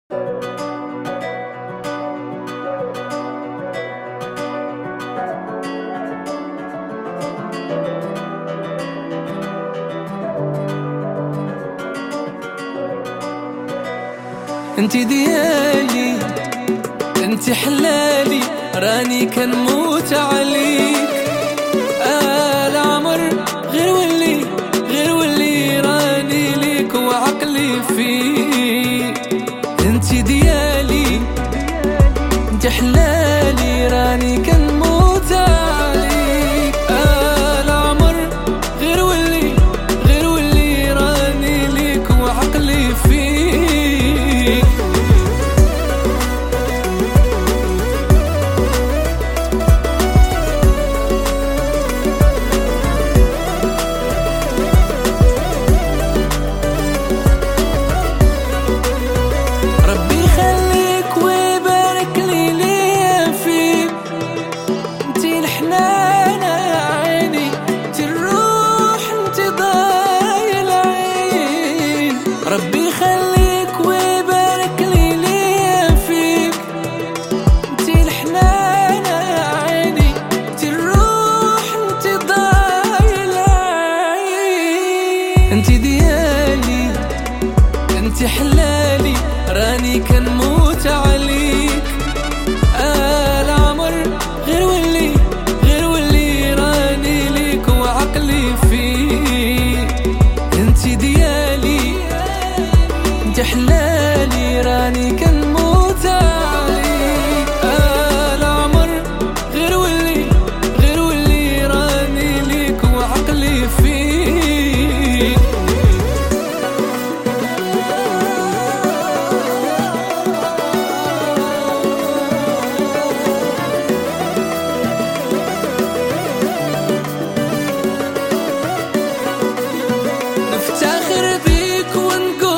انتي ديالي انتي حلالي، راني كنموت عليك. العمر غير ولي راني ليك وعقلي فيك. انتي ديالي انتي حلالي، راني كنموت عليك. العمر غير ولي راني ليك وعقلي فيك. ربي يخليك ويبارك لي ليا فيك، انتي الحنانة عيني، انتي الروح، انتي ضايع العين. انتي ديالي انتي حلالي، راني كنموت عليك. العمر غير ولي راني ليك وعقلي فيك. انتي ديالي انتي حلالي، راني كنموت عليك. العمر غير ولي راني ليك وعقلي فيك. نفتخر بيك ونقول